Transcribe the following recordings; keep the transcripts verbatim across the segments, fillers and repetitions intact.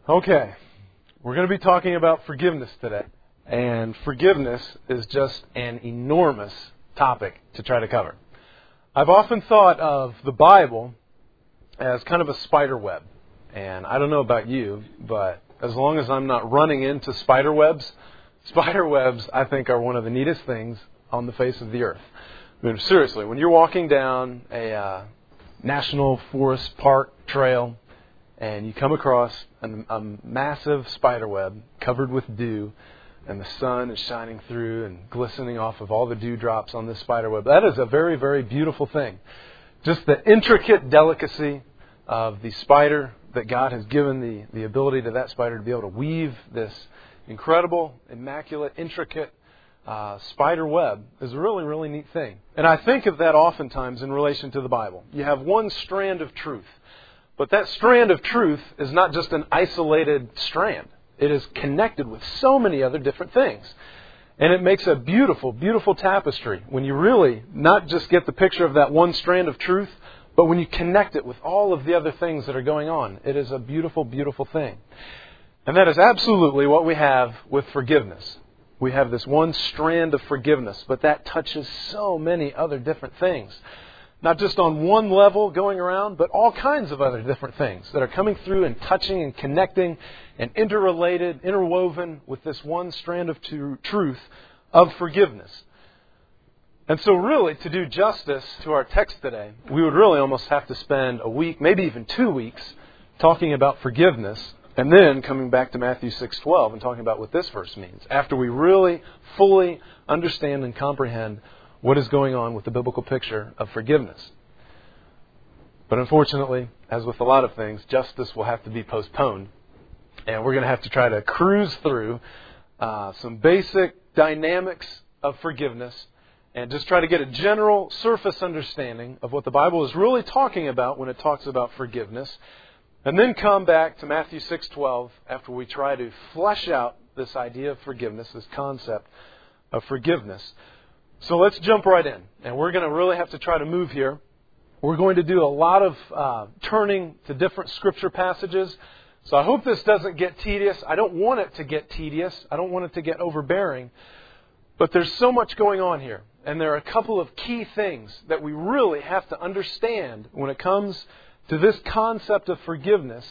Okay, we're going to be talking about forgiveness today. And forgiveness is just an enormous topic to try to cover. I've often thought of the Bible as kind of a spider web. And I don't know about you, but as long as I'm not running into spider webs, spider webs I think are one of the neatest things on the face of the earth. I mean, seriously, when you're walking down a uh, national forest park trail, and you come across a, a massive spider web covered with dew, and the sun is shining through and glistening off of all the dewdrops on this spider web. That is a very, very beautiful thing. Just the intricate delicacy of the spider that God has given the, the ability to that spider to be able to weave this incredible, immaculate, intricate uh, spider web is a really, really neat thing. And I think of that oftentimes in relation to the Bible. You have one strand of truth. But that strand of truth is not just an isolated strand. It is connected with so many other different things. And it makes a beautiful, beautiful tapestry when you really not just get the picture of that one strand of truth, but when you connect it with all of the other things that are going on. It is a beautiful, beautiful thing. And that is absolutely what we have with forgiveness. We have this one strand of forgiveness, but that touches so many other different things. Not just on one level going around, but all kinds of other different things that are coming through and touching and connecting and interrelated, interwoven with this one strand of truth of forgiveness. And so really, to do justice to our text today, we would really almost have to spend a week, maybe even two weeks, talking about forgiveness, and then coming back to Matthew six twelve and talking about what this verse means, after we really fully understand and comprehend what is going on with the biblical picture of forgiveness. But unfortunately, as with a lot of things, justice will have to be postponed. And we're going to have to try to cruise through uh, some basic dynamics of forgiveness and just try to get a general surface understanding of what the Bible is really talking about when it talks about forgiveness. And then come back to Matthew six twelve after we try to flesh out this idea of forgiveness, this concept of forgiveness. So let's jump right in. And we're going to really have to try to move here. We're going to do a lot of uh, turning to different scripture passages. So I hope this doesn't get tedious. I don't want it to get tedious. I don't want it to get overbearing. But there's so much going on here. And there are a couple of key things that we really have to understand when it comes to this concept of forgiveness.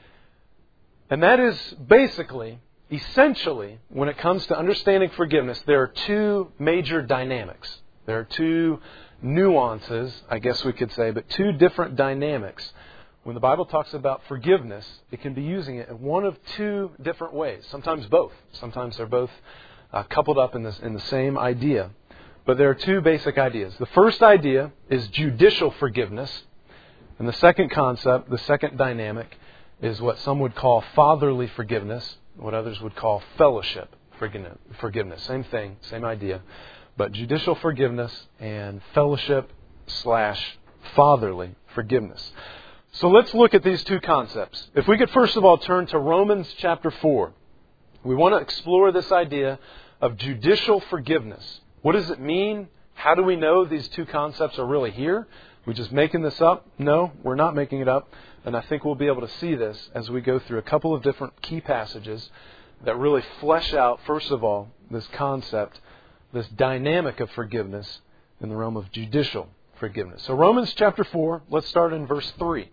And that is basically, essentially, when it comes to understanding forgiveness, there are two major dynamics. There are two nuances, I guess we could say, but two different dynamics. When the Bible talks about forgiveness, it can be using it in one of two different ways. Sometimes both. Sometimes they're both uh, coupled up in, this, in the same idea. But there are two basic ideas. The first idea is judicial forgiveness. And the second concept, the second dynamic, is what some would call fatherly forgiveness, what others would call fellowship forgiveness. Same thing, same idea. But judicial forgiveness and fellowship slash fatherly forgiveness. So let's look at these two concepts. If we could first of all turn to Romans chapter four. We want to explore this idea of judicial forgiveness. What does it mean? How do we know these two concepts are really here? We just making this up? No, we're not making it up. And I think we'll be able to see this as we go through a couple of different key passages that really flesh out, first of all, this concept, this dynamic of forgiveness in the realm of judicial forgiveness. So Romans chapter four, let's start in verse three.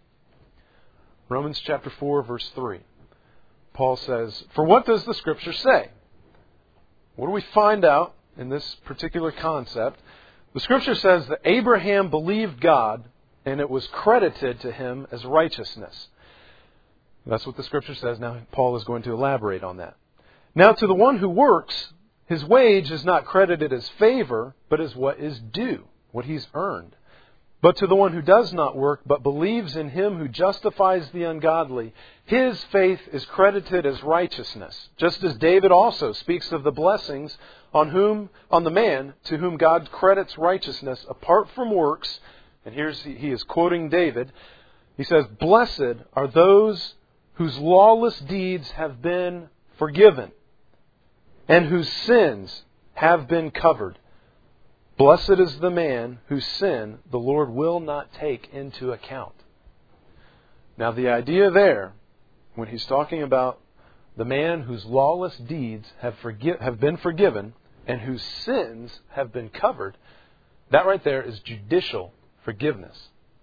Romans chapter four, verse three. Paul says, "For what does the Scripture say?" What do we find out in this particular concept? The Scripture says that Abraham believed God, and it was credited to him as righteousness. That's what the Scripture says. Now, Paul is going to elaborate on that. Now, to the one who works, his wage is not credited as favor, but as what is due, what he's earned. But to the one who does not work, but believes in him who justifies the ungodly, his faith is credited as righteousness. Just as David also speaks of the blessings on whom, on the man to whom God credits righteousness apart from works. And here's he is quoting David. He says, "Blessed are those whose lawless deeds have been forgiven, and whose sins have been covered. Blessed is the man whose sin the Lord will not take into account." Now the idea there when he's talking about the man whose lawless deeds have forgi- have been forgiven and whose sins have been covered, that right there is judicial forgiveness.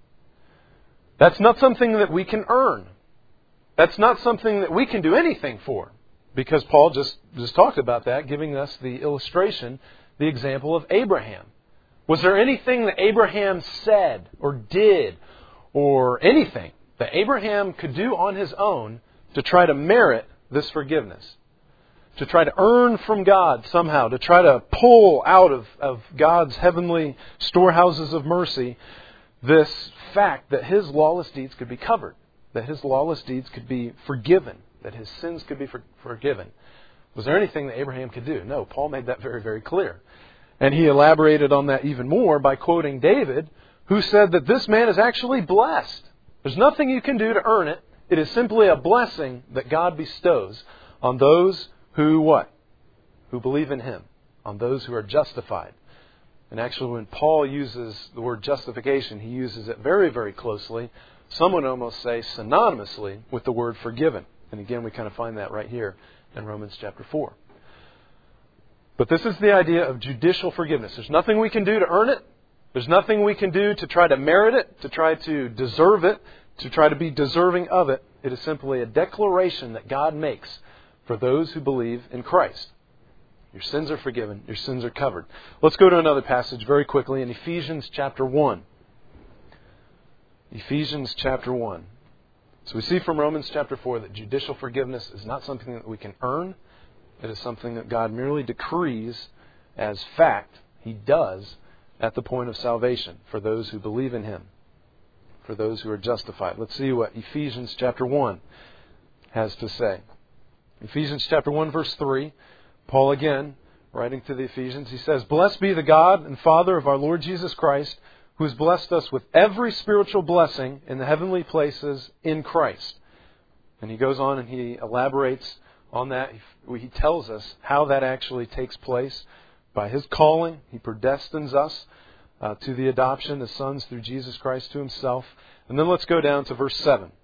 That's not something that we can earn. That's not something that we can do anything for. Because Paul just, just talked about that, giving us the illustration, the example of Abraham. Was there anything that Abraham said or did or anything that Abraham could do on his own to try to merit this forgiveness? To try to earn from God somehow, to try to pull out of, of God's heavenly storehouses of mercy this fact that his lawless deeds could be covered, that his lawless deeds could be forgiven, that his sins could be for, forgiven. Was there anything that Abraham could do? No, Paul made that very, very clear. And he elaborated on that even more by quoting David, who said that this man is actually blessed. There's nothing you can do to earn it. It is simply a blessing that God bestows on those who what? Who believe in Him, on those who are justified. And actually when Paul uses the word justification, he uses it very, very closely. Some would almost say synonymously with the word forgiven. And again, we kind of find that right here in Romans chapter four. But this is the idea of judicial forgiveness. There's nothing we can do to earn it. There's nothing we can do to try to merit it, to try to deserve it, to try to be deserving of it. It is simply a declaration that God makes for those who believe in Christ. Your sins are forgiven. Your sins are covered. Let's go to another passage very quickly in Ephesians chapter one. Ephesians chapter one. So we see from Romans chapter four that judicial forgiveness is not something that we can earn. It is something that God merely decrees as fact. He does at the point of salvation for those who believe in Him, for those who are justified. Let's see what Ephesians chapter one has to say. Ephesians chapter one verse three. Paul again, writing to the Ephesians, he says, "Blessed be the God and Father of our Lord Jesus Christ, who has blessed us with every spiritual blessing in the heavenly places in Christ." And he goes on and he elaborates on that. He tells us how that actually takes place. By His calling, He predestines us uh, to the adoption as sons through Jesus Christ to Himself. And then let's go down to verse seven.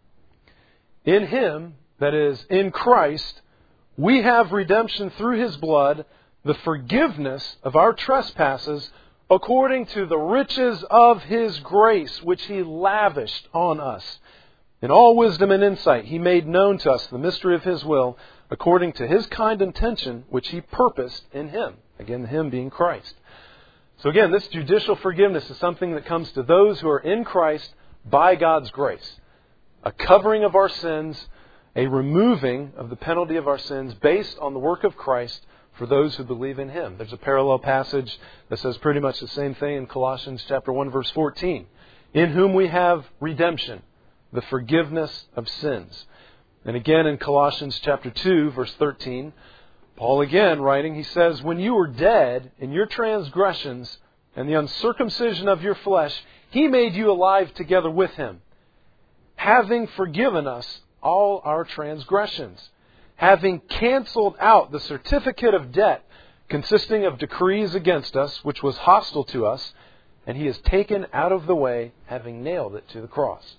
"In Him," that is, in Christ, "we have redemption through His blood, the forgiveness of our trespasses, according to the riches of His grace, which He lavished on us. In all wisdom and insight, He made known to us the mystery of His will, according to His kind intention, which He purposed in Him." Again, Him being Christ. So again, this judicial forgiveness is something that comes to those who are in Christ by God's grace. A covering of our sins, a removing of the penalty of our sins based on the work of Christ for those who believe in Him. There's a parallel passage that says pretty much the same thing in Colossians chapter one verse fourteen. "In whom we have redemption, the forgiveness of sins." And again in Colossians chapter two verse thirteen, Paul again writing, he says, "When you were dead in your transgressions and the uncircumcision of your flesh, He made you alive together with Him, having forgiven us all our transgressions, having canceled out the certificate of debt consisting of decrees against us, which was hostile to us, and He has taken out of the way, having nailed it to the cross."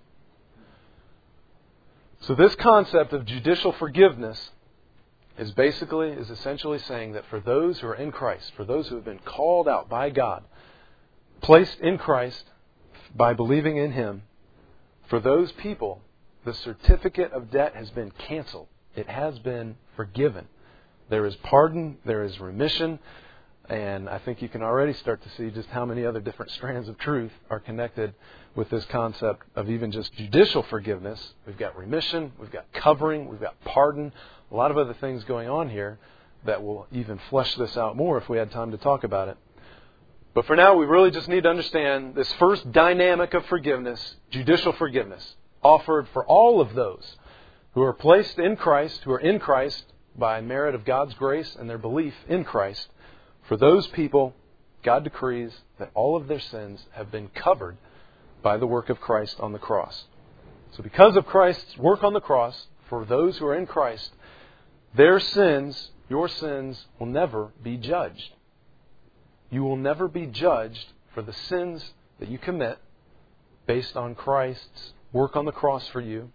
So this concept of judicial forgiveness is basically, is essentially saying that for those who are in Christ, for those who have been called out by God, placed in Christ by believing in Him, for those people, the certificate of debt has been canceled. It has been forgiven. There is pardon, there is remission, and I think you can already start to see just how many other different strands of truth are connected with this concept of even just judicial forgiveness. We've got remission, we've got covering, we've got pardon, a lot of other things going on here that will even flesh this out more if we had time to talk about it. But for now, we really just need to understand this first dynamic of forgiveness, judicial forgiveness, offered for all of those who are placed in Christ, who are in Christ by merit of God's grace and their belief in Christ. For those people, God decrees that all of their sins have been covered by the work of Christ on the cross. So because of Christ's work on the cross, for those who are in Christ, their sins, your sins, will never be judged. You will never be judged for the sins that you commit based on Christ's work on the cross for you,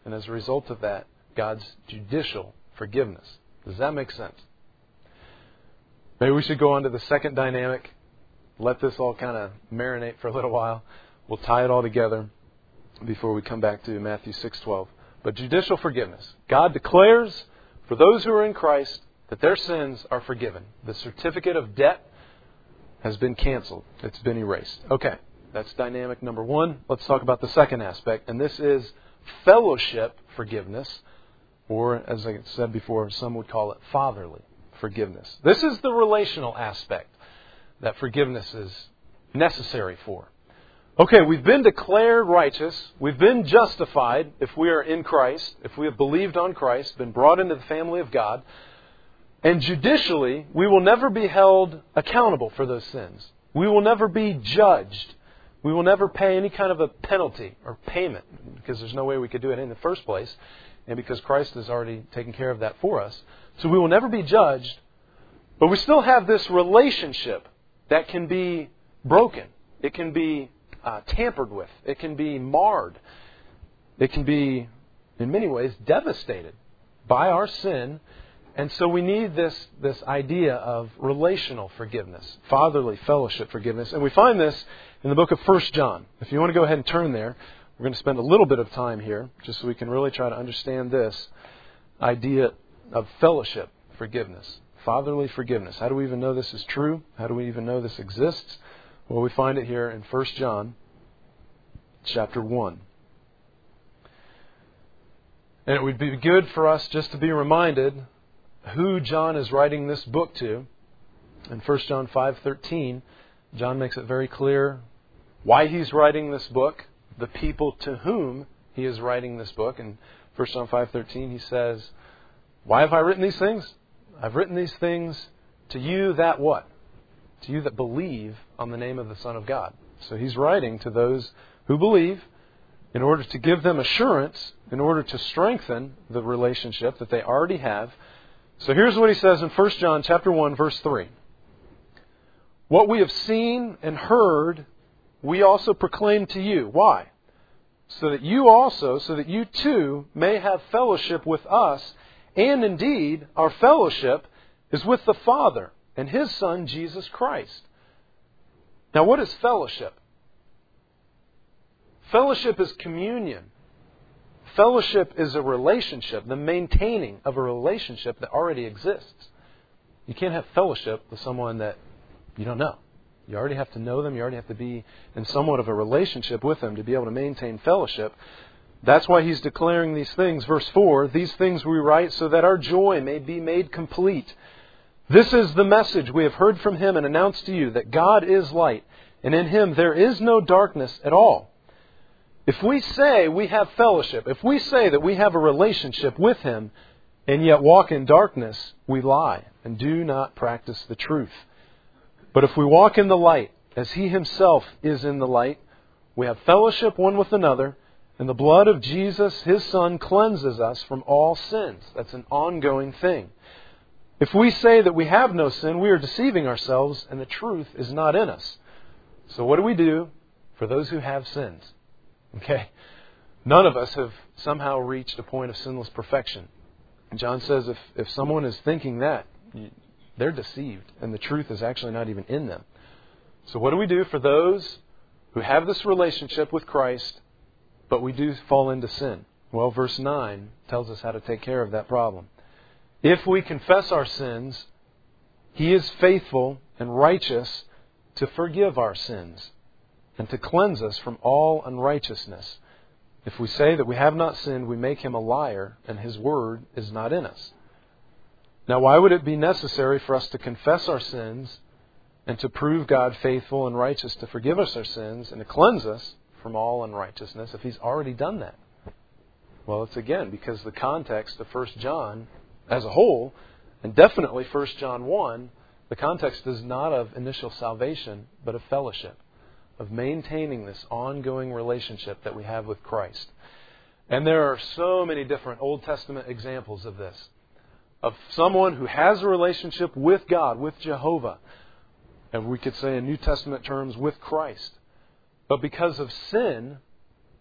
and as a result of that, God's judicial forgiveness. Does that make sense? Maybe we should go on to the second dynamic. Let this all kind of marinate for a little while. We'll tie it all together before we come back to Matthew six twelve. But judicial forgiveness. God declares for those who are in Christ that their sins are forgiven. The certificate of debt has been canceled. It's been erased. Okay, that's dynamic number one. Let's talk about the second aspect, and this is fellowship forgiveness, or as I said before, some would call it fatherly forgiveness. This is the relational aspect that forgiveness is necessary for. Okay, we've been declared righteous. We've been justified if we are in Christ, if we have believed on Christ, been brought into the family of God. And judicially, we will never be held accountable for those sins. We will never be judged. We will never pay any kind of a penalty or payment, because there's no way we could do it in the first place, and because Christ has already taken care of that for us. So we will never be judged, but we still have this relationship that can be broken. It can be uh, tampered with. It can be marred. It can be, in many ways, devastated by our sin. And so we need this, this idea of relational forgiveness, fatherly fellowship forgiveness. And we find this in the book of First John. If you want to go ahead and turn there, we're going to spend a little bit of time here just so we can really try to understand this idea of fellowship forgiveness, fatherly forgiveness. How do we even know this is true? How do we even know this exists? Well, we find it here in First John chapter one. And it would be good for us just to be reminded who John is writing this book to. In First John five thirteen, John makes it very clear why he's writing this book, the people to whom he is writing this book. In First John five thirteen, he says, "Why have I written these things? I've written these things to you that what? To you that believe on the name of the Son of God." So he's writing to those who believe in order to give them assurance, in order to strengthen the relationship that they already have. So here's what he says in First John chapter one, verse three. "What we have seen and heard, we also proclaim to you." Why? So that you also, so that you too may have fellowship with us. And indeed, our fellowship is with the Father and His Son, Jesus Christ. Now, what is fellowship? Fellowship is communion. Fellowship is a relationship, the maintaining of a relationship that already exists. You can't have fellowship with someone that you don't know. You already have to know them. You already have to be in somewhat of a relationship with them to be able to maintain fellowship. That's why he's declaring these things. Verse four, "These things we write so that our joy may be made complete. This is the message we have heard from Him and announced to you, that God is light, and in Him there is no darkness at all. If we say we have fellowship, if we say that we have a relationship with Him, and yet walk in darkness, we lie and do not practice the truth. But if we walk in the light, as He Himself is in the light, we have fellowship one with another, and the blood of Jesus, His Son, cleanses us from all sins." That's an ongoing thing. If we say that we have no sin, we are deceiving ourselves, and the truth is not in us. So what do we do for those who have sins? Okay, none of us have somehow reached a point of sinless perfection. And John says if, if someone is thinking that, they're deceived, and the truth is actually not even in them. So what do we do for those who have this relationship with Christ, but we do fall into sin? Well, verse nine tells us how to take care of that problem. "If we confess our sins, He is faithful and righteous to forgive our sins and to cleanse us from all unrighteousness. If we say that we have not sinned, we make Him a liar, and His word is not in us." Now, why would it be necessary for us to confess our sins and to prove God faithful and righteous to forgive us our sins and to cleanse us from all unrighteousness if He's already done that? Well, it's again because the context of First John as a whole, and definitely First John one, the context is not of initial salvation, but of fellowship, of maintaining this ongoing relationship that we have with Christ. And there are so many different Old Testament examples of this, of someone who has a relationship with God, with Jehovah, and we could say in New Testament terms, with Christ. But because of sin,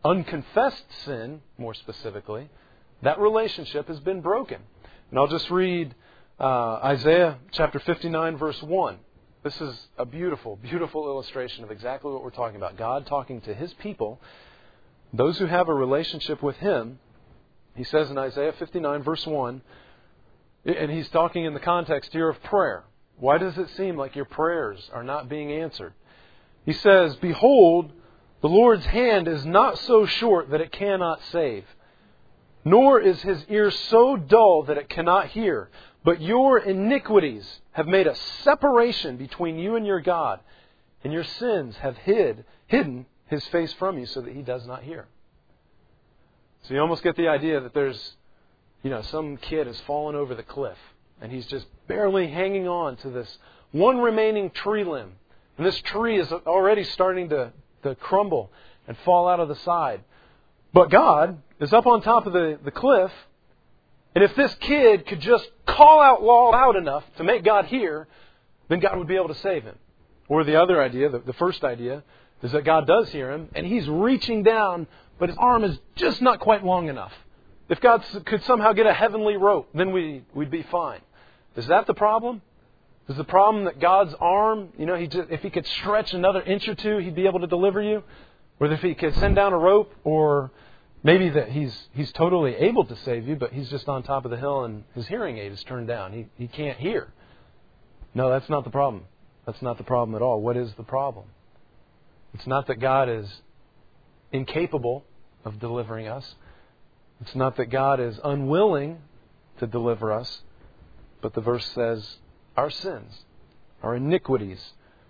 unconfessed sin, more specifically, that relationship has been broken. And I'll just read uh, Isaiah chapter fifty-nine, verse one. This is a beautiful, beautiful illustration of exactly what we're talking about. God talking to His people, those who have a relationship with Him. He says in Isaiah fifty-nine, verse one, and He's talking in the context here of prayer. Why does it seem like your prayers are not being answered? He says, "Behold, the Lord's hand is not so short that it cannot save, nor is His ear so dull that it cannot hear. But your iniquities have made a separation between you and your God, and your sins have hid, hidden His face from you so that He does not hear." So you almost get the idea that there's, you know, some kid has fallen over the cliff, and he's just barely hanging on to this one remaining tree limb. And this tree is already starting to, to crumble and fall out of the side. But God is up on top of the, the cliff. And if this kid could just call out loud enough to make God hear, then God would be able to save him. Or the other idea, the, the first idea, is that God does hear him, and he's reaching down, but his arm is just not quite long enough. If God could somehow get a heavenly rope, then we, we'd be fine. Is that the problem? Is the problem that God's arm, you know, he just, if He could stretch another inch or two, He'd be able to deliver you? Or if He could send down a rope, or maybe that he's he's totally able to save you, but He's just on top of the hill and His hearing aid is turned down. He he can't hear. No, that's not the problem. That's not the problem at all. What is the problem? It's not that God is incapable of delivering us. It's not that God is unwilling to deliver us. But the verse says, our sins, our iniquities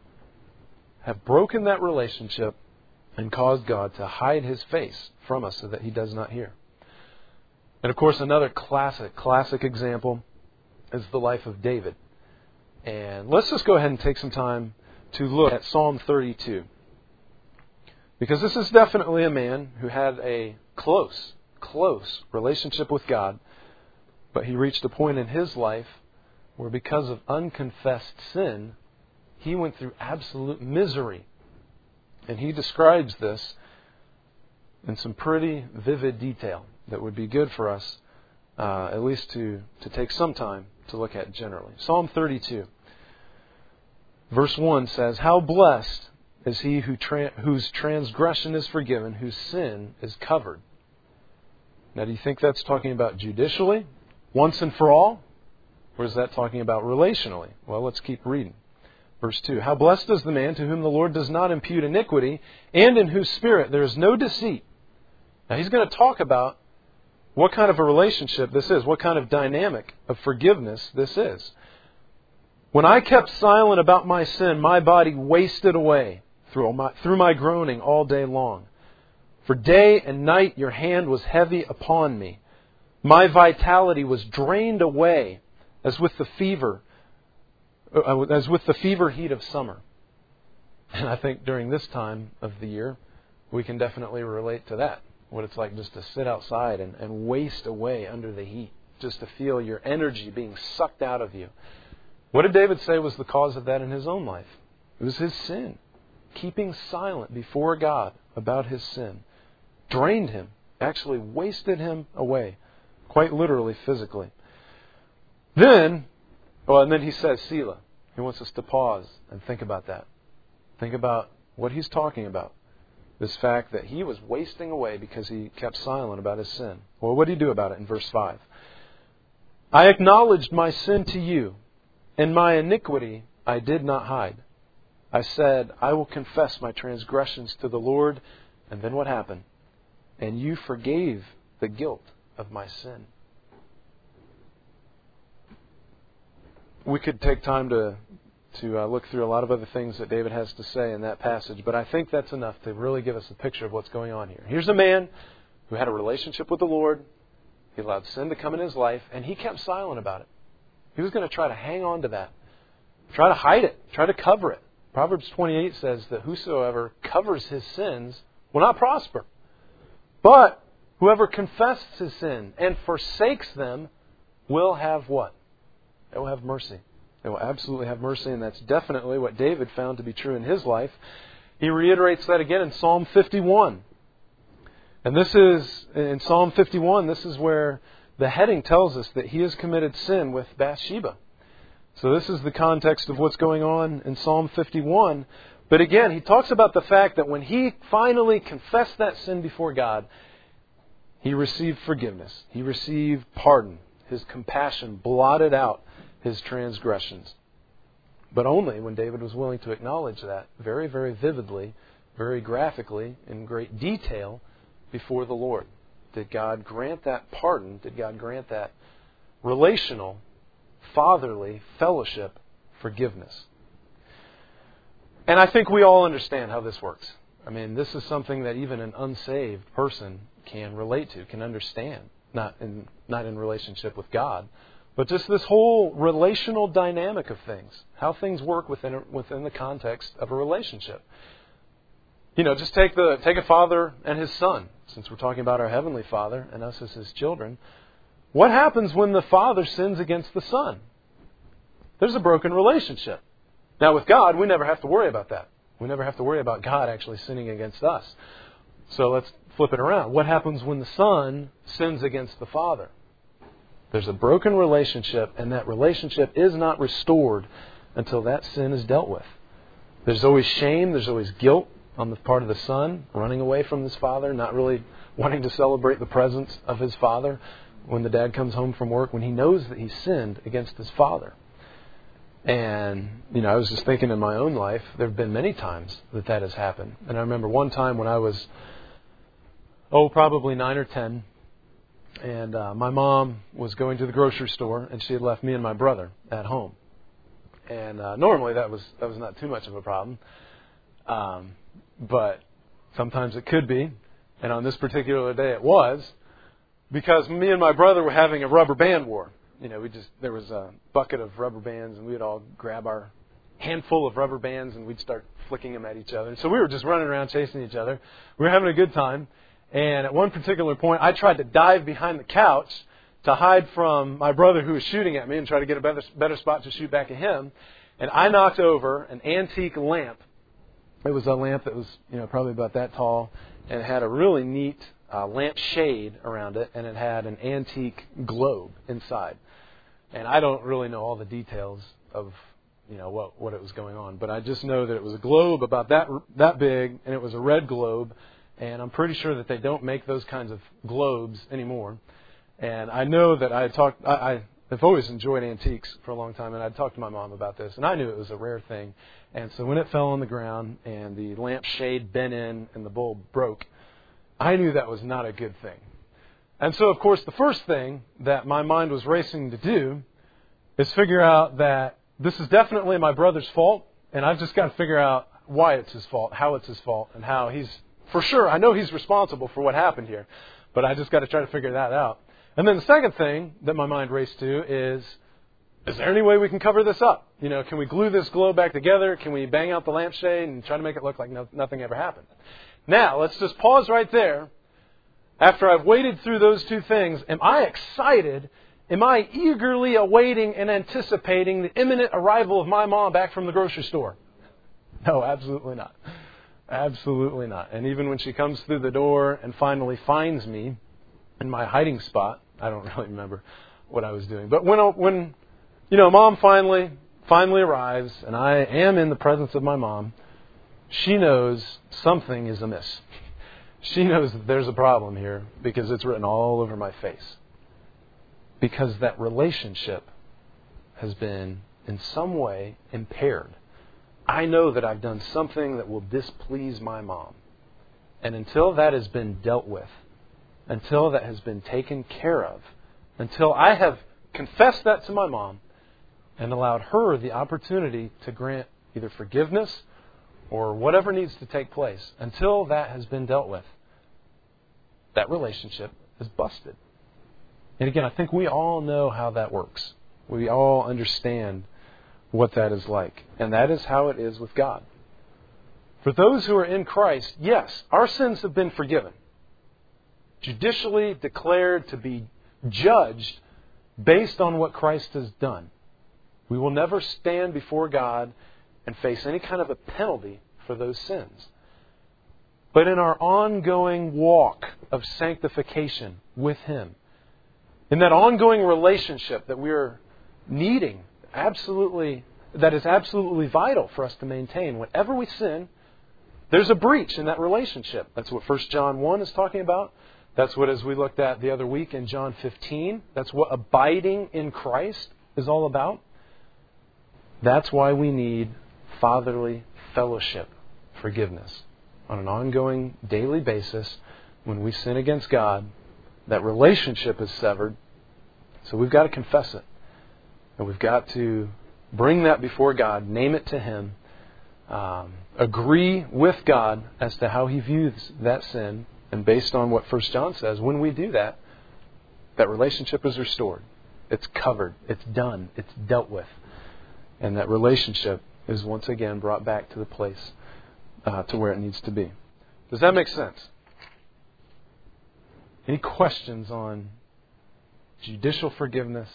have broken that relationship and caused God to hide His face from us so that He does not hear. And of course, another classic, classic example is the life of David. And let's just go ahead and take some time to look at Psalm thirty-two. Because this is definitely a man who had a close, close relationship with God. But he reached a point in his life where because of unconfessed sin, he went through absolute misery. And he describes this in some pretty vivid detail that would be good for us, uh, at least to, to take some time to look at generally. Psalm thirty-two, verse one says, "How blessed is he who tra- whose transgression is forgiven, whose sin is covered." Now, do you think that's talking about judicially, once and for all? Or is that talking about relationally? Well, let's keep reading. Verse two, "How blessed is the man to whom the Lord does not impute iniquity, and in whose spirit there is no deceit." Now, he's going to talk about what kind of a relationship this is, what kind of dynamic of forgiveness this is. "When I kept silent about my sin, my body wasted away through my, through my groaning all day long. For day and night your hand was heavy upon me. My vitality was drained away as with the fever, as with the fever heat of summer." And I think during this time of the year, we can definitely relate to that. What it's like just to sit outside and, and waste away under the heat, just to feel your energy being sucked out of you. What did David say was the cause of that in his own life? It was his sin. Keeping silent before God about his sin drained him, actually wasted him away, quite literally, physically. Then, well, and then he says, Selah. He wants us to pause and think about that. Think about what he's talking about. This fact that he was wasting away because he kept silent about his sin. Well, what did he do about it in verse five? "I acknowledged my sin to you, and my iniquity I did not hide. I said, I will confess my transgressions to the Lord." And then what happened? "And you forgave the guilt of my sin." We could take time to to uh, look through a lot of other things that David has to say in that passage, but I think that's enough to really give us a picture of what's going on here. Here's a man who had a relationship with the Lord. He allowed sin to come in his life, and he kept silent about it. He was going to try to hang on to that, try to hide it, try to cover it. Proverbs twenty-eight says that whosoever covers his sins will not prosper. But whoever confesses his sin and forsakes them will have what? They will have mercy. They will absolutely have mercy, and that's definitely what David found to be true in his life. He reiterates that again in Psalm fifty-one. And this is, in Psalm fifty-one, this is where the heading tells us that he has committed sin with Bathsheba. So this is the context of what's going on in Psalm fifty-one. But again, he talks about the fact that when he finally confessed that sin before God, he received forgiveness. He received pardon. His compassion blotted out his transgressions. But only when David was willing to acknowledge that very, very vividly, very graphically, in great detail before the Lord. Did God grant that pardon? Did God grant that relational, fatherly fellowship forgiveness? And I think we all understand how this works. I mean, this is something that even an unsaved person can relate to, can understand. Not in not in relationship with God, but just this whole relational dynamic of things. How things work within a, within the context of a relationship. You know, just take the take a father and his son, since we're talking about our Heavenly Father and us as His children. What happens when the father sins against the son? There's a broken relationship. Now with God, we never have to worry about that. We never have to worry about God actually sinning against us. So let's flip it around. What happens when the son sins against the father? There's a broken relationship, and that relationship is not restored until that sin is dealt with. There's always shame, there's always guilt on the part of the son, running away from his father, not really wanting to celebrate the presence of his father when the dad comes home from work, when he knows that he sinned against his father. And, you know, I was just thinking in my own life, there have been many times that that has happened. And I remember one time when I was, oh, probably nine or ten, and uh, my mom was going to the grocery store, and she had left me and my brother at home. And uh, normally that was that was not too much of a problem. Um, but sometimes it could be. And on this particular day it was, because me and my brother were having a rubber band war. You know, we just there was a bucket of rubber bands, and we'd all grab our handful of rubber bands and we'd start flicking them at each other. So we were just running around chasing each other. We were having a good time. And at one particular point, I tried to dive behind the couch to hide from my brother who was shooting at me and try to get a better, better spot to shoot back at him. And I knocked over an antique lamp. It was a lamp that was, you know, probably about that tall, and it had a really neat uh, lamp shade around it, and it had an antique globe inside. And I don't really know all the details of, you know, what what it was going on, but I just know that it was a globe about that that big, and it was a red globe, and I'm pretty sure that they don't make those kinds of globes anymore. And I know that I had talked. I, I I've always enjoyed antiques for a long time, and I'd talked to my mom about this, and I knew it was a rare thing. And so when it fell on the ground and the lamp shade bent in and the bulb broke, I knew that was not a good thing. And so, of course, the first thing that my mind was racing to do is figure out that this is definitely my brother's fault, and I've just got to figure out why it's his fault, how it's his fault, and how he's, for sure, I know he's responsible for what happened here, but I just got to try to figure that out. And then the second thing that my mind raced to is, is there any way we can cover this up? You know, can we glue this globe back together? Can we bang out the lampshade and try to make it look like no, nothing ever happened? Now, let's just pause right there. After I've waded through those two things, am I excited? Am I eagerly awaiting and anticipating the imminent arrival of my mom back from the grocery store? No, absolutely not. Absolutely not. And even when she comes through the door and finally finds me in my hiding spot, I don't really remember what I was doing. But when, when you know, Mom finally finally arrives and I am in the presence of my mom, she knows something is amiss. She knows that there's a problem here because it's written all over my face. Because that relationship has been in some way impaired. I know that I've done something that will displease my mom. And until that has been dealt with, until that has been taken care of, until I have confessed that to my mom and allowed her the opportunity to grant either forgiveness or whatever needs to take place, until that has been dealt with, that relationship is busted. And again, I think we all know how that works. We all understand what that is like. And that is how it is with God. For those who are in Christ, yes, our sins have been forgiven. Judicially declared to be judged based on what Christ has done. We will never stand before God and face any kind of a penalty for those sins. but in our ongoing walk of sanctification with Him. In that ongoing relationship that we're needing, absolutely, that is absolutely vital for us to maintain. Whenever we sin, there's a breach in that relationship. That's what First John one is talking about. That's what, as we looked at the other week in John fifteen, that's what abiding in Christ is all about. That's why we need fatherly fellowship, forgiveness, on an ongoing daily basis. When we sin against God, that relationship is severed. So we've got to confess it. And we've got to bring that before God, name it to Him, um, agree with God as to how He views that sin. And based on what First John says, when we do that, that relationship is restored. It's covered. It's done. It's dealt with. And that relationship is once again brought back to the place, uh, to where it needs to be. Does that make sense? Any questions on judicial forgiveness?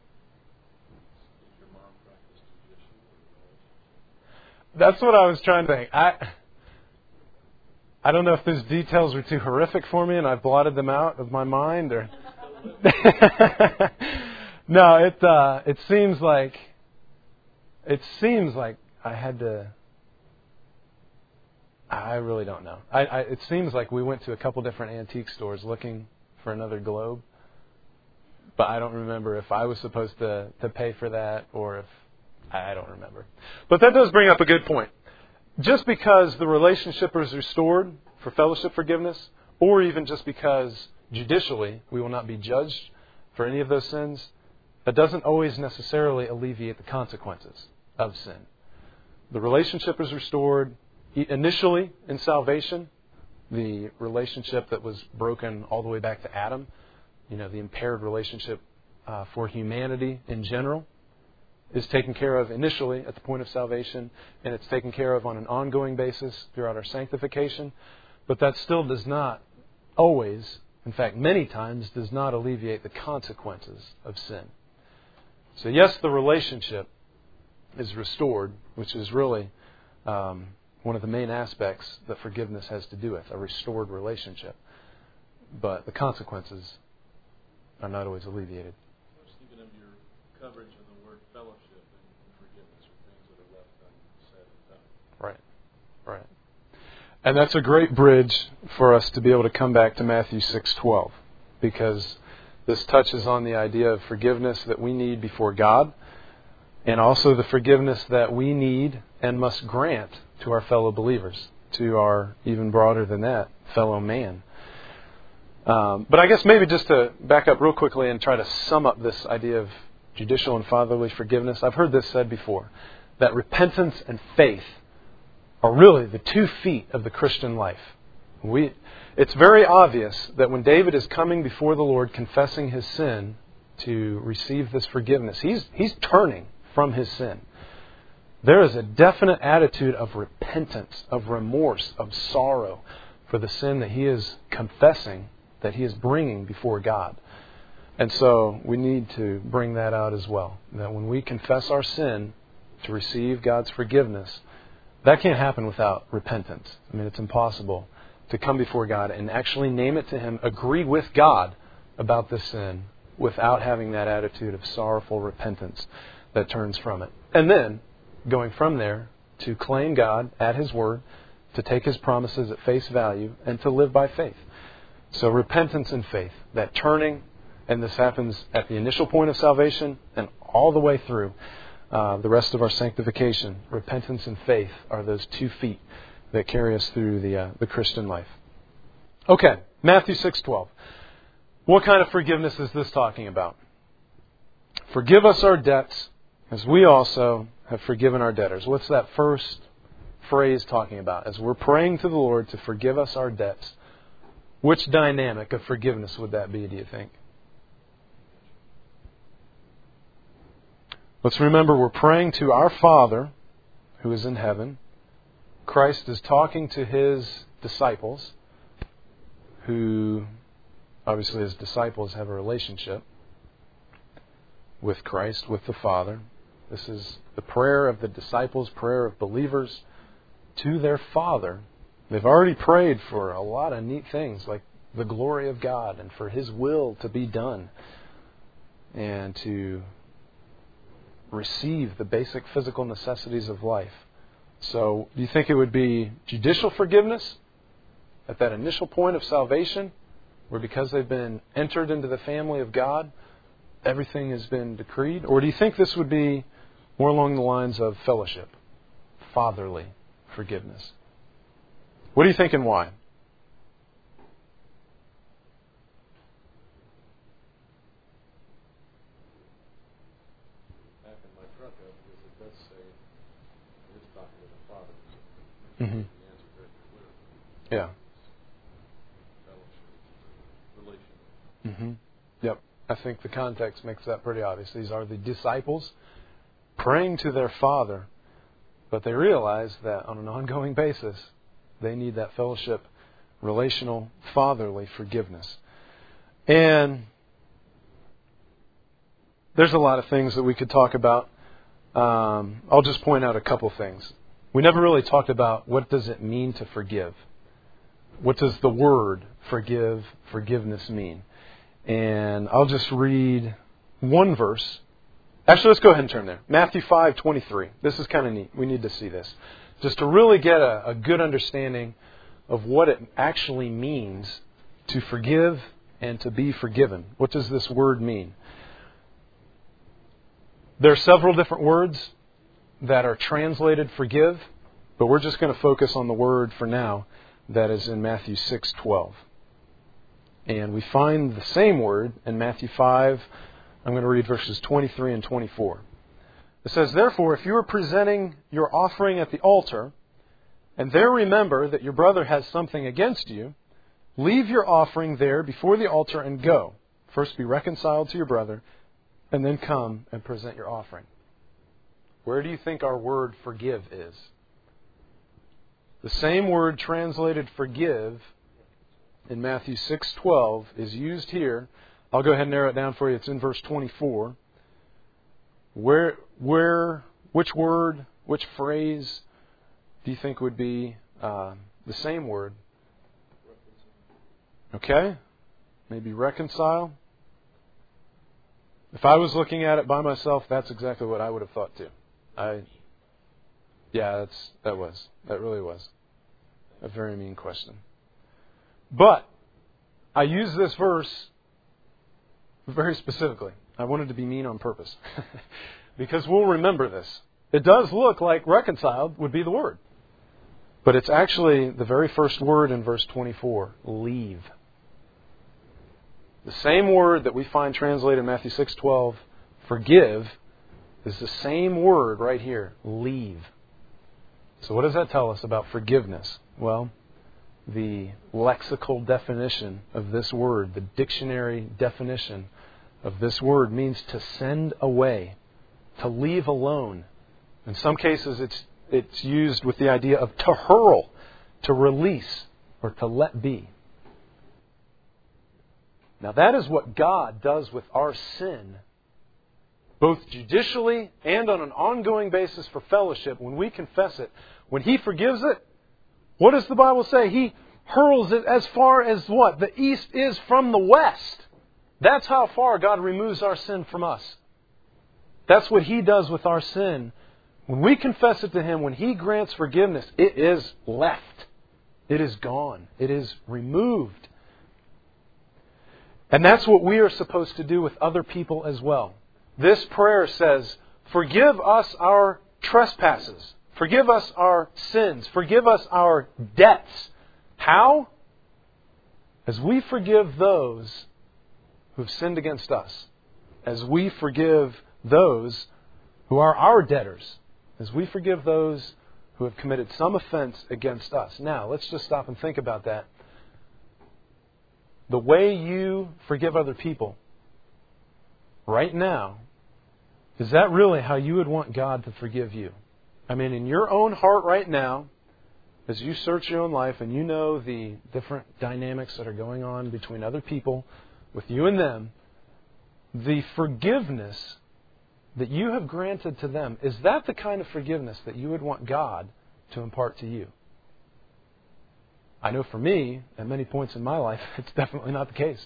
That's what I was trying to think. I I don't know if those details were too horrific for me and I blotted them out of my mind, or no. It uh, it seems like it seems like I had to. I really don't know. I, I it seems like we went to a couple different antique stores looking for another globe, but I don't remember if I was supposed to to pay for that or if I don't remember. But that does bring up a good point. Just because the relationship is restored for fellowship forgiveness, or even just because judicially we will not be judged for any of those sins, that doesn't always necessarily alleviate the consequences of sin. The relationship is restored initially in salvation, the relationship that was broken all the way back to Adam, you know, the impaired relationship uh, for humanity in general, is taken care of initially at the point of salvation, and it's taken care of on an ongoing basis throughout our sanctification. But that still does not always, in fact many times, does not alleviate the consequences of sin. So yes, the relationship is restored, which is really um, one of the main aspects that forgiveness has to do with, a restored relationship. But the consequences are not always alleviated. I was thinking of your coverage of the word fellowship and forgiveness for things that are left unsaid and done. Right, right. And that's a great bridge for us to be able to come back to Matthew six twelve, because this touches on the idea of forgiveness that we need before God, and also the forgiveness that we need and must grant to our fellow believers, to our, even broader than that, fellow man. Um, but I guess maybe just to back up real quickly and try to sum up this idea of judicial and fatherly forgiveness. I've heard this said before, that repentance and faith are really the two feet of the Christian life. We, it's very obvious that when David is coming before the Lord confessing his sin to receive this forgiveness, he's, he's turning from his sin. There is a definite attitude of repentance, of remorse, of sorrow for the sin that he is confessing, that he is bringing before God. And so we need to bring that out as well. That when we confess our sin to receive God's forgiveness, that can't happen without repentance. I mean, it's impossible to come before God and actually name it to Him, agree with God about this sin without having that attitude of sorrowful repentance that turns from it. And then, going from there, to claim God at His word, to take His promises at face value, and to live by faith. So repentance and faith, that turning, and this happens at the initial point of salvation and all the way through uh, the rest of our sanctification. Repentance and faith are those two feet that carry us through the uh, the Christian life. Okay, Matthew six twelve. What kind of forgiveness is this talking about? Forgive us our debts as we also have forgiven our debtors. What's that first phrase talking about? As we're praying to the Lord to forgive us our debts, which dynamic of forgiveness would that be, do you think? Let's remember we're praying to our Father who is in heaven. Christ is talking to His disciples, who obviously His disciples have a relationship with Christ, with the Father. This is the prayer of the disciples, prayer of believers to their Father They've already prayed for a lot of neat things like the glory of God and for His will to be done and to receive the basic physical necessities of life. So, do you think it would be judicial forgiveness at that initial point of salvation, where because they've been entered into the family of God, everything has been decreed? Or do you think this would be more along the lines of fellowship, fatherly forgiveness? What do you think and why? Backing my truck up, because it does say it is talking to the Father. Mm-hmm. The answer very clear. Yeah. Fellowship, relation. Mm-hmm. Yep. I think the context makes that pretty obvious. These are the disciples praying to their Father, but they realize that on an ongoing basis, they need that fellowship, relational, fatherly forgiveness. And there's a lot of things that we could talk about. Um, I'll just point out a couple things. We never really talked about what does it mean to forgive. What does the word forgive, forgiveness mean? And I'll just read one verse. Actually, let's go ahead and turn there. Matthew five twenty-three. This is kind of neat. We need to see this. Just to really get a, a good understanding of what it actually means to forgive and to be forgiven. What does this word mean? There are several different words that are translated forgive, but we're just going to focus on the word for now that is in Matthew six twelve. And we find the same word in Matthew five. I'm going to read verses twenty-three and twenty-four. It says, "Therefore, if you are presenting your offering at the altar, and there remember that your brother has something against you, leave your offering there before the altar and go. First be reconciled to your brother, and then come and present your offering." Where do you think our word forgive is? The same word translated forgive in Matthew six twelve is used here. I'll go ahead and narrow it down for you. It's in verse twenty-four. Where, where, which word, which phrase do you think would be uh, the same word? Okay, maybe reconcile. If I was looking at it by myself, that's exactly what I would have thought too. I, yeah, that's that was that really was a very mean question. But I use this verse very specifically. I wanted to be mean on purpose because we'll remember this. It does look like reconciled would be the word, but it's actually the very first word in verse twenty-four, leave. The same word that we find translated in Matthew six twelve, forgive, is the same word right here, leave. So what does that tell us about forgiveness? Well, the lexical definition of this word, the dictionary definition of this word means to send away, to leave alone. In some cases it's it's used with the idea of to hurl, to release, or to let be. Now that is what God does with our sin, both judicially and on an ongoing basis for fellowship when we confess it. When He forgives it, what does the Bible say? He hurls it as far as what? The east is from the west. That's how far God removes our sin from us. That's what He does with our sin. When we confess it to Him, when He grants forgiveness, it is left. It is gone. It is removed. And that's what we are supposed to do with other people as well. This prayer says, forgive us our trespasses. Forgive us our sins. Forgive us our debts. How? As we forgive those who have sinned against us. As we forgive those who are our debtors. As we forgive those who have committed some offense against us. Now, let's just stop and think about that. The way you forgive other people right now, is that really how you would want God to forgive you? I mean, in your own heart right now, as you search your own life and you know the different dynamics that are going on between other people, with you and them, the forgiveness that you have granted to them, is that the kind of forgiveness that you would want God to impart to you? I know for me, at many points in my life, it's definitely not the case.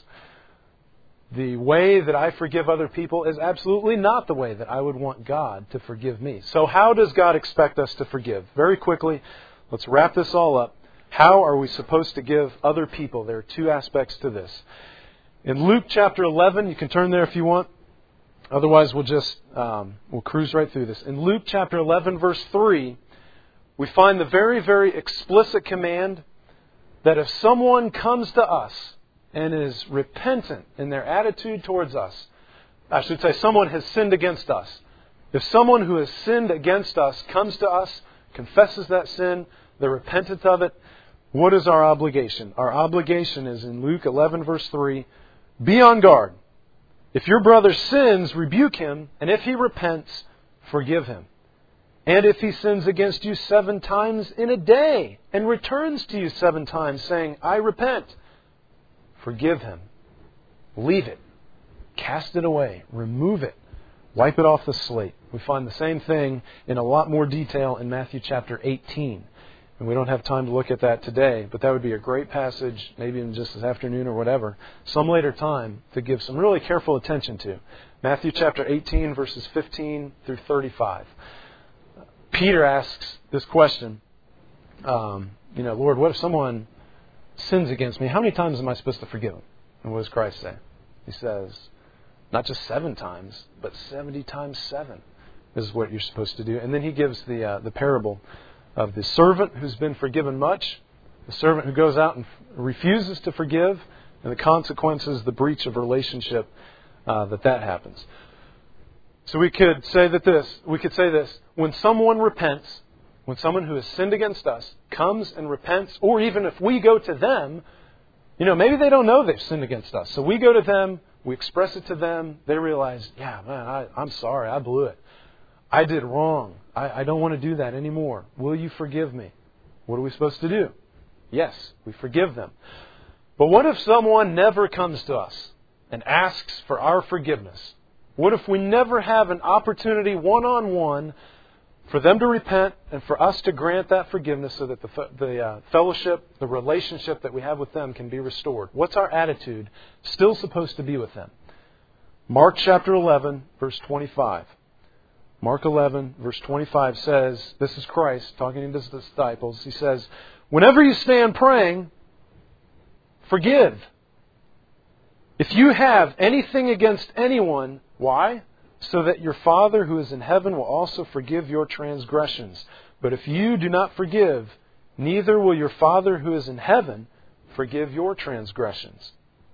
The way that I forgive other people is absolutely not the way that I would want God to forgive me. So how does God expect us to forgive? Very quickly, let's wrap this all up. How are we supposed to give other people? There are two aspects to this. In Luke chapter eleven, you can turn there if you want. Otherwise, we'll just um, we'll cruise right through this. In Luke chapter eleven, verse three, we find the very, very explicit command that if someone comes to us and is repentant in their attitude towards us, I should say someone has sinned against us. If someone who has sinned against us comes to us, confesses that sin, they're repentant of it, what is our obligation? Our obligation is in Luke eleven, verse three, be on guard. If your brother sins, rebuke him, and if he repents, forgive him. And if he sins against you seven times in a day and returns to you seven times saying, I repent, forgive him. Leave it. Cast it away. Remove it. Wipe it off the slate. We find the same thing in a lot more detail in Matthew chapter eighteen. And we don't have time to look at that today, but that would be a great passage, maybe even just this afternoon or whatever, some later time to give some really careful attention to. Matthew chapter eighteen, verses fifteen through thirty-five. Peter asks this question, um, you know, Lord, what if someone sins against me? How many times am I supposed to forgive them? And what does Christ say? He says, not just seven times, but seventy times seven is what you're supposed to do. And then he gives the uh, the parable of the servant who's been forgiven much, the servant who goes out and f- refuses to forgive, and the consequences, the breach of relationship uh, that that happens. So we could say that this, we could say this, when someone repents, when someone who has sinned against us comes and repents, or even if we go to them, you know, maybe they don't know they've sinned against us. So we go to them, we express it to them, they realize, yeah, man, I, I'm sorry, I blew it. I did wrong. I, I don't want to do that anymore. Will you forgive me? What are we supposed to do? Yes, we forgive them. But what if someone never comes to us and asks for our forgiveness? What if we never have an opportunity one-on-one for them to repent and for us to grant that forgiveness so that the, the uh, fellowship, the relationship that we have with them can be restored? What's our attitude still supposed to be with them? Mark chapter eleven, verse twenty-five. Mark eleven, verse twenty-five says, this is Christ talking to his disciples. He says, whenever you stand praying, forgive. If you have anything against anyone, why? So that your Father who is in heaven will also forgive your transgressions. But if you do not forgive, neither will your Father who is in heaven forgive your transgressions.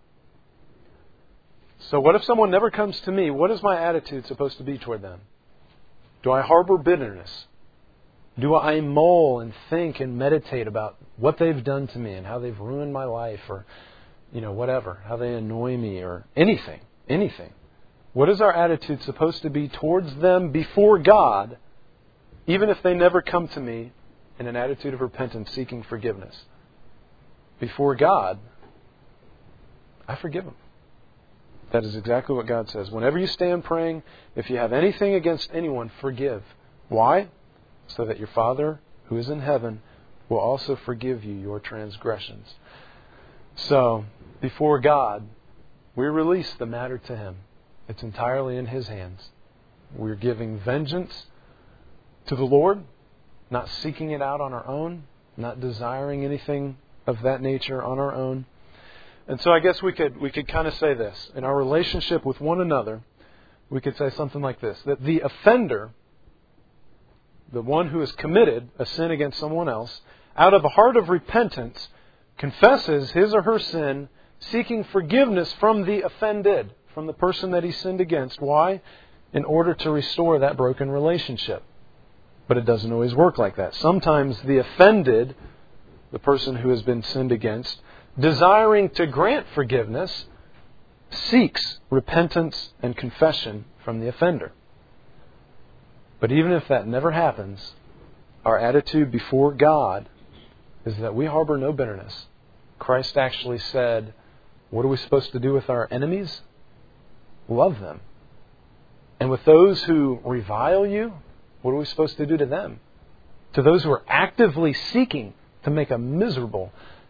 So what if someone never comes to me? What is my attitude supposed to be toward them? Do I harbor bitterness? Do I mull and think and meditate about what they've done to me and how they've ruined my life or, you know, whatever, how they annoy me or anything, anything? What is our attitude supposed to be towards them before God, even if they never come to me in an attitude of repentance seeking forgiveness? Before God, I forgive them. That is exactly what God says. Whenever you stand praying, if you have anything against anyone, forgive. Why? So that your Father who is in heaven will also forgive you your transgressions. So, before God, we release the matter to Him. It's entirely in His hands. We're giving vengeance to the Lord, not seeking it out on our own, not desiring anything of that nature on our own. And so I guess we could we could kind of say this. In our relationship with one another, we could say something like this. That the offender, the one who has committed a sin against someone else, out of a heart of repentance, confesses his or her sin, seeking forgiveness from the offended, from the person that he sinned against. Why? In order to restore that broken relationship. But it doesn't always work like that. Sometimes the offended, the person who has been sinned against, desiring to grant forgiveness, seeks repentance and confession from the offender. But even if that never happens, our attitude before God is that we harbor no bitterness. Christ actually said, what are we supposed to do with our enemies? Love them. And with those who revile you, what are we supposed to do to them? To those who are actively seeking to make a miserable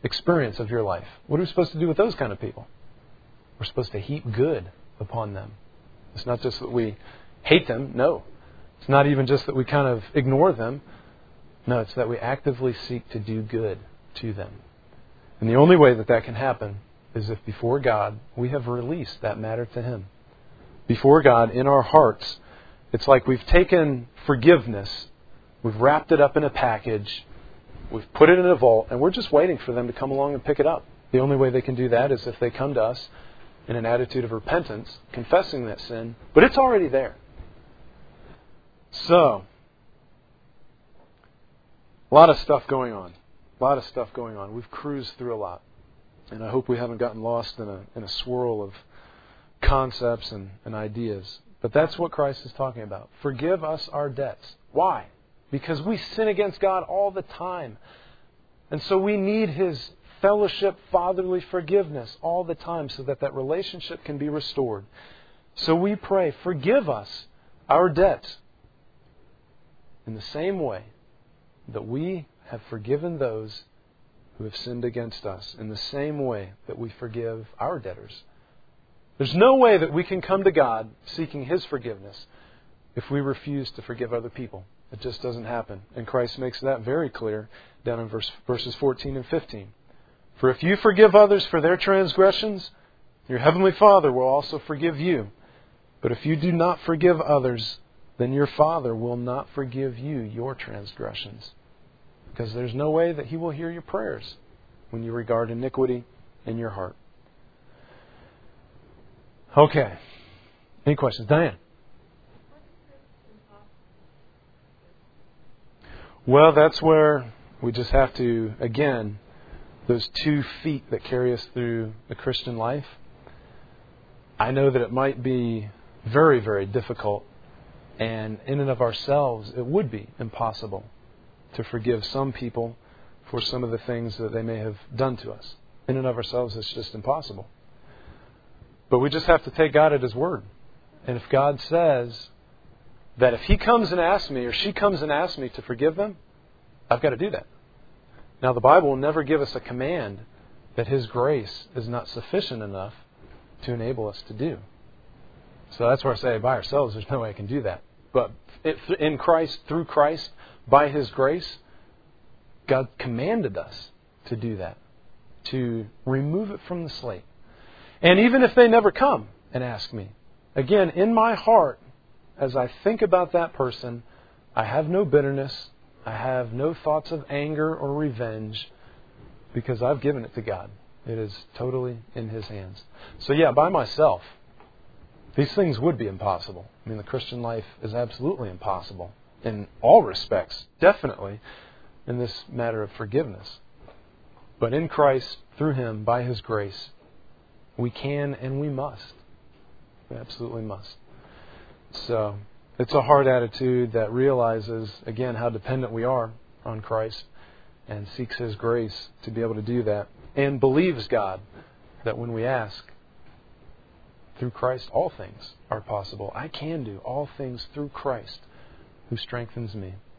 experience of your life. What are we supposed to do with those kind of people? We're supposed to heap good upon them. It's not just that we hate them. No. It's not even just that we kind of ignore them. No, it's that we actively seek to do good to them. And the only way that that can happen is if before God we have released that matter to Him. Before God, in our hearts, it's like we've taken forgiveness, we've wrapped it up in a package, we've put it in a vault, and we're just waiting for them to come along and pick it up. The only way they can do that is if they come to us in an attitude of repentance, confessing that sin, but it's already there. So, a lot of stuff going on. A lot of stuff going on. We've cruised through a lot. And I hope we haven't gotten lost in a in a swirl of concepts and, and ideas. But that's what Christ is talking about. Forgive us our debts. Why? Because we sin against God all the time. And so we need His fellowship, fatherly forgiveness all the time so that that relationship can be restored. So we pray, forgive us our debts in the same way that we have forgiven those who have sinned against us, in the same way that we forgive our debtors. There's no way that we can come to God seeking His forgiveness if we refuse to forgive other people. It just doesn't happen. And Christ makes that very clear down in verse, verses fourteen and fifteen. For if you forgive others for their transgressions, your heavenly Father will also forgive you. But if you do not forgive others, then your Father will not forgive you your transgressions. Because there's no way that He will hear your prayers when you regard iniquity in your heart. Okay. Any questions? Diane? Well, that's where we just have to, again, those two feet that carry us through the Christian life. I know that it might be very, very difficult, and in and of ourselves, it would be impossible to forgive some people for some of the things that they may have done to us. In and of ourselves, it's just impossible. But we just have to take God at His word. And if God says that if He comes and asks me, or she comes and asks me to forgive them, I've got to do that. Now, the Bible will never give us a command that His grace is not sufficient enough to enable us to do. So that's where I say by ourselves, there's no way I can do that. But in Christ, through Christ, by His grace, God commanded us to do that, to remove it from the slate. And even if they never come and ask me, again, in my heart, as I think about that person, I have no bitterness, I have no thoughts of anger or revenge, because I've given it to God. It is totally in His hands. So yeah, by myself, these things would be impossible. I mean, the Christian life is absolutely impossible in all respects, definitely in this matter of forgiveness. But in Christ, through Him, by His grace, we can and we must. We absolutely must. So, it's a hard attitude that realizes, again, how dependent we are on Christ and seeks His grace to be able to do that. And believes God that when we ask, through Christ, all things are possible. I can do all things through Christ who strengthens me.